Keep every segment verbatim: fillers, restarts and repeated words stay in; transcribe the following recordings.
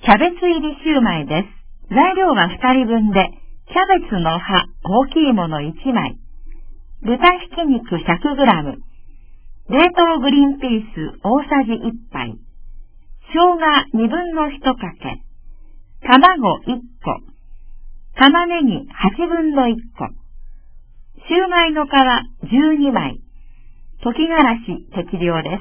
キャベツ入りシューマイです。材料はふたりぶんで、キャベツの葉大きいものいちまい、豚ひき肉 ひゃくグラム、冷凍グリーンピース大さじいっぱい、生姜にぶんのいちかけ、卵いっこ、玉ねぎはちぶんのいっこ、シューマイの皮じゅうにまい、溶きがらし適量です。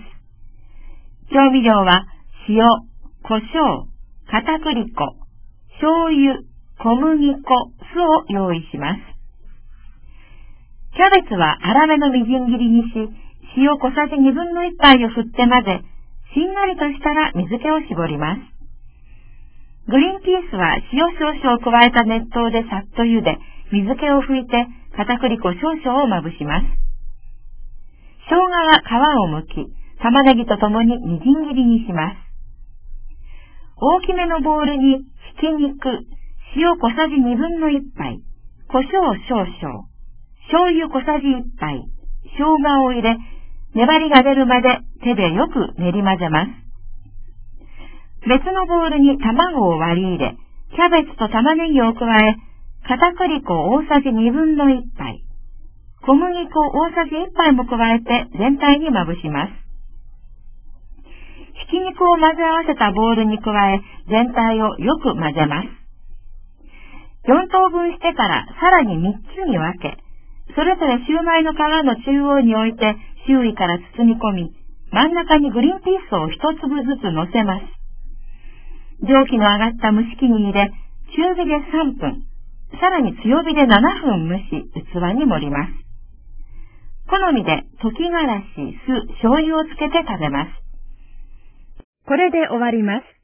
調味料は塩、胡椒、片栗粉、醤油、小麦粉、酢を用意します。キャベツは粗めのみじん切りにし、塩小さじにぶんのいちぱいを振って混ぜ、しんなりとしたら水気を絞ります。グリーンピースは塩少々加えた熱湯でさっと茹で、水気を拭いて片栗粉少々をまぶします。生姜は皮を剥き、玉ねぎとともにみじん切りにします。大きめのボウルにひき肉、塩小さじにぶんのいちぱい、胡椒少々、醤油小さじいっぱい、生姜を入れ、粘りが出るまで手でよく練り混ぜます。別のボウルに卵を割り入れ、キャベツと玉ねぎを加え、片栗粉大さじにぶんのいちぱい、小麦粉大さじいっぱいも加えて全体にまぶします。ひき肉を混ぜ合わせたボウルに加え、全体をよく混ぜます。よんとうぶんしてからさらにみっつに分け、それぞれシューマイの皮の中央に置いて周囲から包み込み、真ん中にグリーンピースを一粒ずつ乗せます。蒸気の上がった蒸し器に入れ、中火でさんぷん、さらに強火でななふん蒸し、器に盛ります。好みで溶きがらし、酢、醤油をつけて食べます。これで終わります。